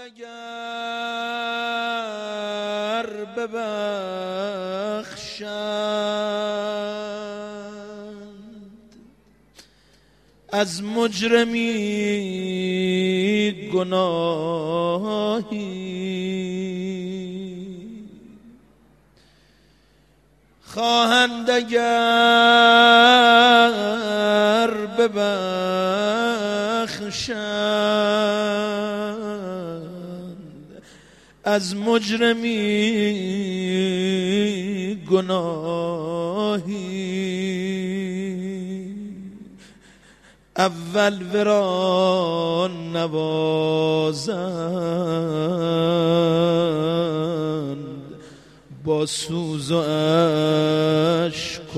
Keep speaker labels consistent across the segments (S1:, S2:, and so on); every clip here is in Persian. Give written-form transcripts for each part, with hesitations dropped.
S1: اگر ببخشند از مجرمی گناهی، خواهند اگر ببخشند از مجرمی گناهی، اول ورا نوازند با سوز و اشک و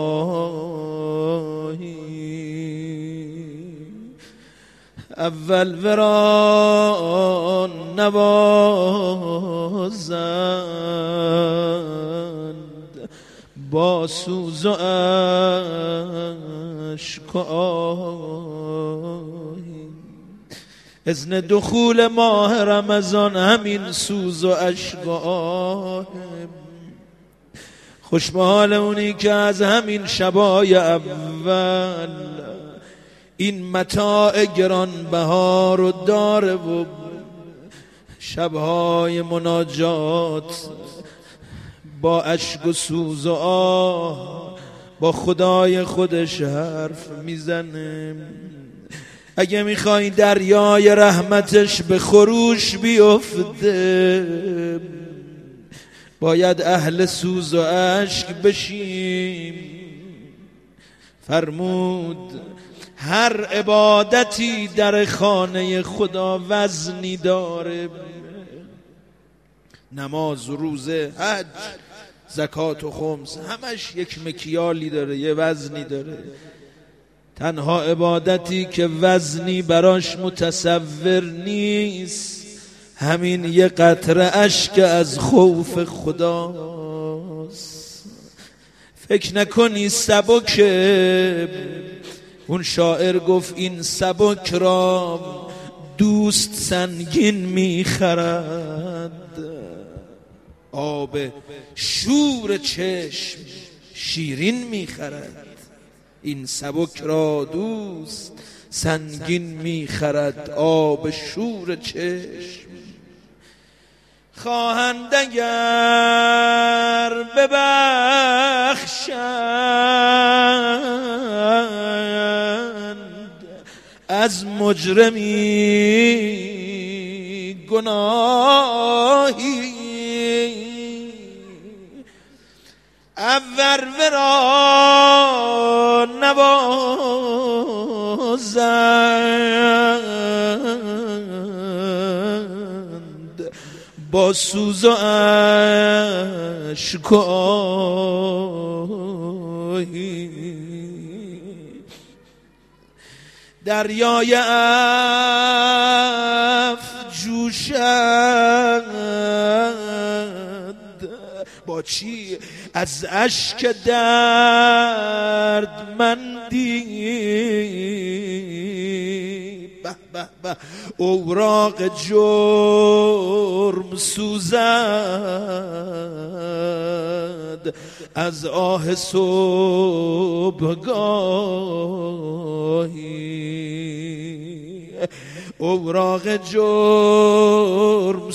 S1: آهی، اول ورا نوازند با سوز و اشک و آهی. اذن دخول ماه رمضان همین سوز و اشک و آه، خوش به حال اونی که از همین شبای اول این متاع گرانبها رو داره و شبهای مناجات با اشک و سوز و آه با خدای خودش حرف میزنه. اگه میخوای دریای رحمتش به خروش بیفته باید اهل سوز و اشک بشیم. فرمود هر عبادتی در خانه خدا وزنی داره، نماز، روزه، حج، زکات و خمس، همش یک مکیالی داره، یه وزنی داره. تنها عبادتی که وزنی براش متصور نیست همین یه قطره اشک از خوف خداست. فکر نکنی سبکه، اون شاعر گفت این سبک را دوست سنگین میخرد، آب شور چشم شیرین میخرد. این سبک را دوست سنگین میخرد، آب شور چشم. خواهند اگر ببخشند از مجرمی گناهی، اول ورا نوازند با سوز و اشک و آهی، دریای افجوشند با چی؟ از اشک دردمندی. به به به اوراق جرم سوزد از آه صبحگاهی، اوراق جرم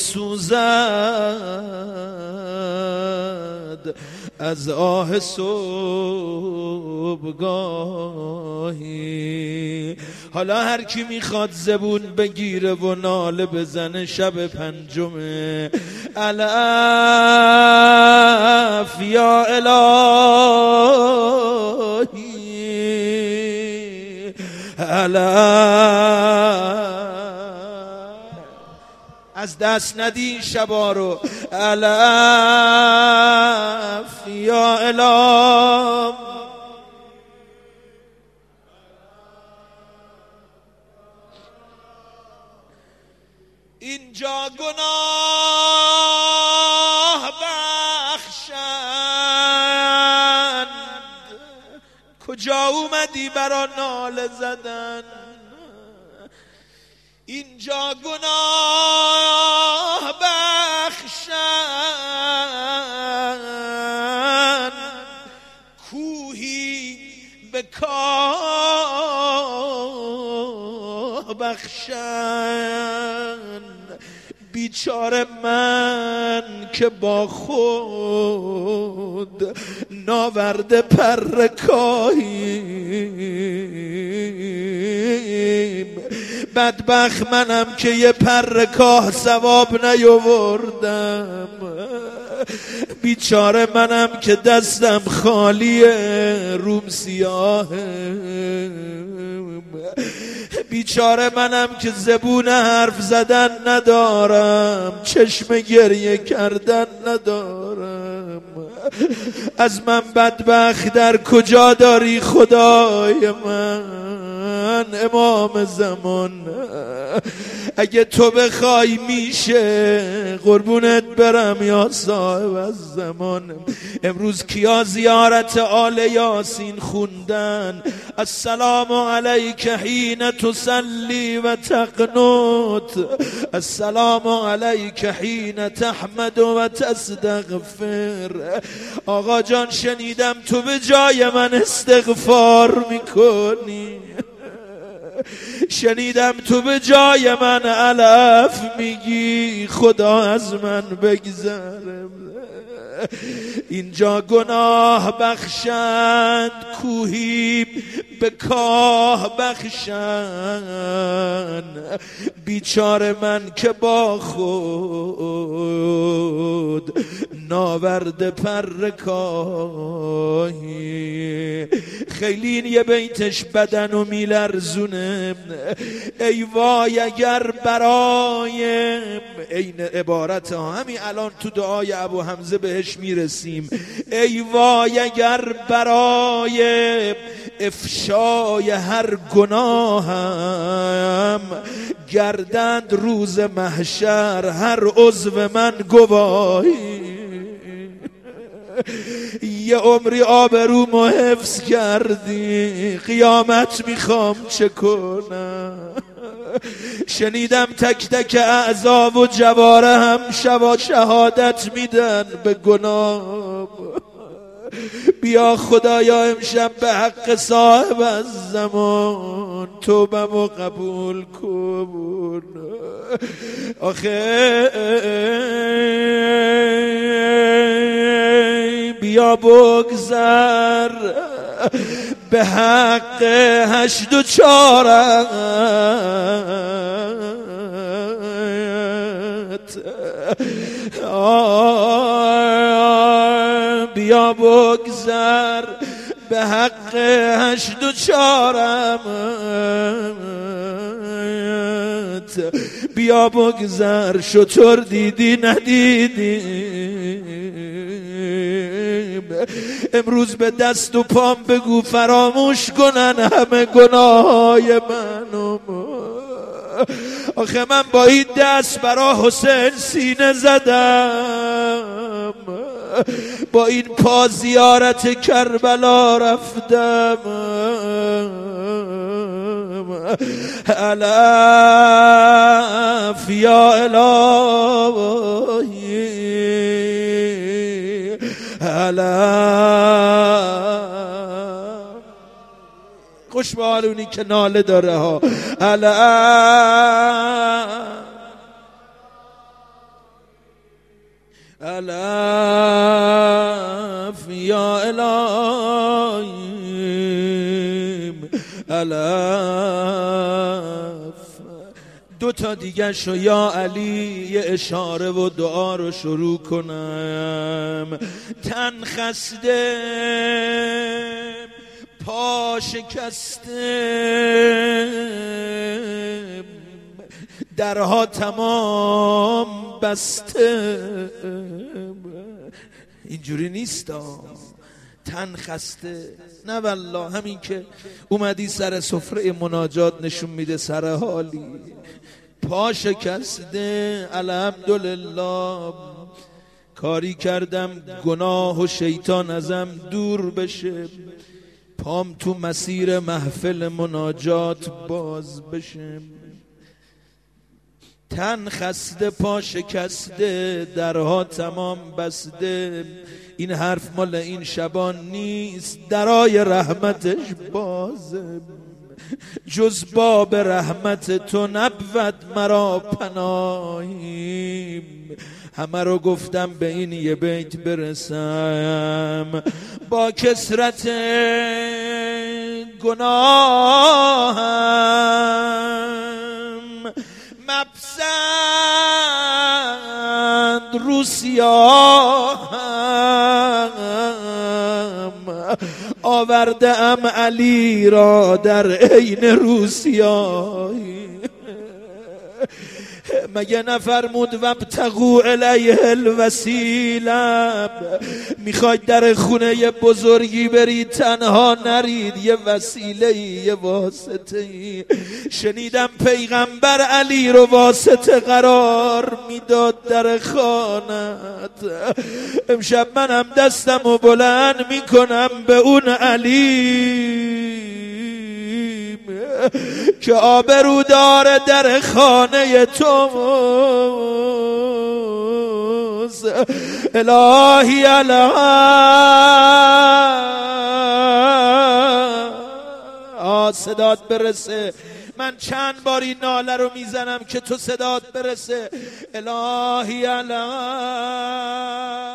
S1: سوزد از آه صبحگاهی. حالا هر کی میخواد زبون بگیره و ناله بزنه شب پنجمه، الف یا الهی الف، از دست ندی شبا رو، الف یا اله. اینجا گناه بخشند، کجا اومدی برا ناله زدن؟ اینجا گناه بیچاره من که با خود ناورده پر کاهیم، بدبخت منم که یه پر کاه ثواب نیاوردم، بیچاره منم که دستم خالیه روم سیاهم، بیچاره منم که زبون حرف زدن ندارم، چشم گریه کردن ندارم. از من بدبخت در کجا داری خدای من؟ امام زمان اگه تو بخوای میشه، قربونت برم یا صاحب از زمان. امروز کیا زیارت آل یاسین خوندن؟ السلام علیک حین تصلی و تقنت، السلام علیک حین تحمد و تستغفر. آقا جان شنیدم تو به جای من استغفار میکنی، شنیدم تو به جای من علف میگی، خدا از من بگذره. اینجا گناه بخشند کوهیم به کاه بخشند، بیچاره من که با خود ناورده پر کاهی. خیلی این یه بیتش بدن و میلرزونه. ای وای اگر برایم، این عبارت ها همین الان تو دعای ابو حمزه بهش میرسیم. ای وای اگر برای افشای هر گناهم، گردند روز محشر هر عضو من گواهی. یه عمری آبرومو حفظ کردی، قیامت میخوام چه کنم؟ شنیدم تک تک اعضا و جوارحم شهادت میدن به گناه. بیا خدایا امشب به حق صاحب از زمان توبه‌مو قبول کن. آخه بیا بگذر به حق 8 و 4 بیا بگذر به حق 8 و 4 بیا بگذر شطور دیدی ندیدیم. امروز به دست و پام بگو فراموش کنن همه گناههای منو. آخه من با این دست برا حسین سینه زدم، با این پا زیارت کربلا رفتم. الف یا الهی الف. خوش به حال اونی که ناله داره ها. الف یا الهیم الف. 2 تا دیگه شو یا علی یه اشاره و دعا رو شروع کنم. تن خسته پا شکسته، درها تمام بسته. اینجوری نیست تن خسته، نه والله. همین که اومدی سر سفره مناجات نشون میده سر حالی. پا شکسته الحمدلله، کاری کردم گناه و شیطان ازم دور بشه، پام تو مسیر محفل مناجات باز بشه. تن خسته پا شکسته، درها تمام بسته. این حرف مال این شبان نیست، درای رحمتش بازه. جز باب رحمت تو نبود مرا پناهیم. همه رو گفتم به این یه بیت برسم، با کثرت گناهم مپسند روسیاهم، آورده ام علی را در عین روسیایی. مگه نفرمود وابتغوا الیه الوسیله؟ میخواید در خونه بزرگی برید تنها نرید، یه وسیله یه واسطه. شنیدم پیغمبر علی رو واسطه قرار میداد در خانت. امشب منم دستمو بلند میکنم به اون علی که آبرو داره در خانه تو. الهی صدات برسه. من چند باری ناله رو میزنم که تو صدات برسه. الهی